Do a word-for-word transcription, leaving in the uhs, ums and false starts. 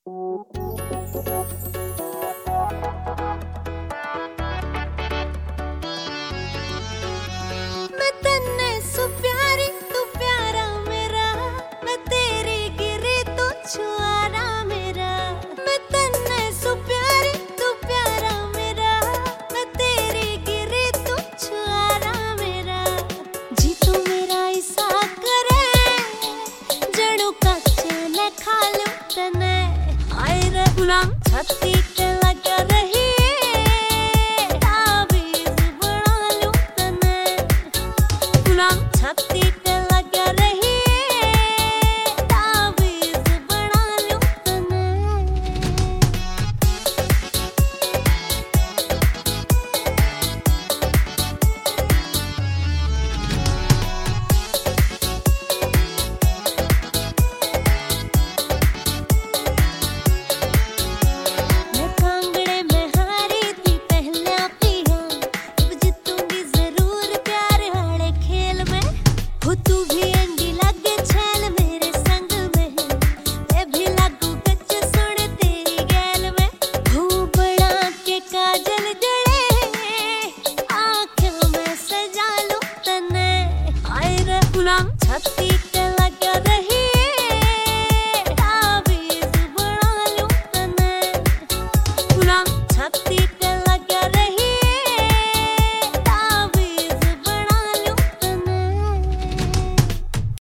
मैं तन्ने सु प्यारी तू प्यारा मेरा, मैं तेरी गिरी तू छुआरा मेरा। मैं तन्ने सु प्यारी तू प्यारा मेरा, मैं तेरी गिरी तू छुआरा मेरा। जी तू मेरा ऐसा करे जणू कच्चे ने खा लूं तने। आए रे गुलाम छाती पे लग रही ताबीज बना लूं तने। गुलाम छाती पे लग रही ताबीज बना लूं तने। मैं कांगड़े में हारी थी पहला पिया, अब जीतूंगी जरूर प्यार वाले खेल में। हो तू भी अंडी लगे छैल मेरे संग में, मैं भी लागू कच्च सुन तेरी गैल में। हो बड़ा के काजल जड़े आँखों में सजा लूं तने। आए रे गुलाम छाती